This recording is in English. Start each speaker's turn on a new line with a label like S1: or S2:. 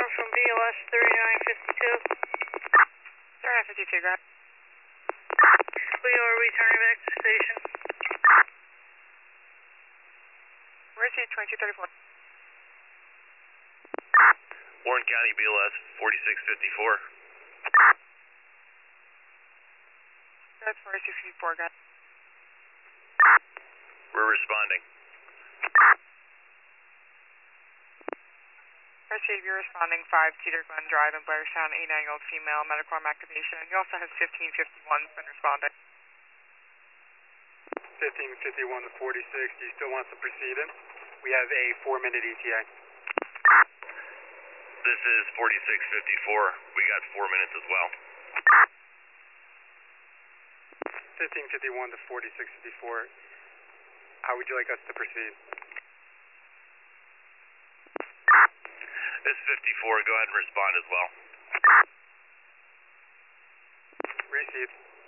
S1: from BLS 3952.
S2: 3952, go ahead.
S1: We are returning back to station.
S2: Where's he, 2234?
S3: Warren County BLS 4654.
S2: That's 4654, go ahead.
S3: We're responding.
S2: Proceed, you're responding 5 Cedar Glen Drive in Blairstown, 89-year-old female, medical arm activation. You also have 1551's been responding.
S4: 1551 to 46, do you still want to proceed in? We have a 4-minute ETA.
S3: This is 4654. We got 4 minutes as well.
S4: 1551 to 4654. How would you like us to proceed?
S3: This is 54. Go ahead and respond as well.
S4: Receive.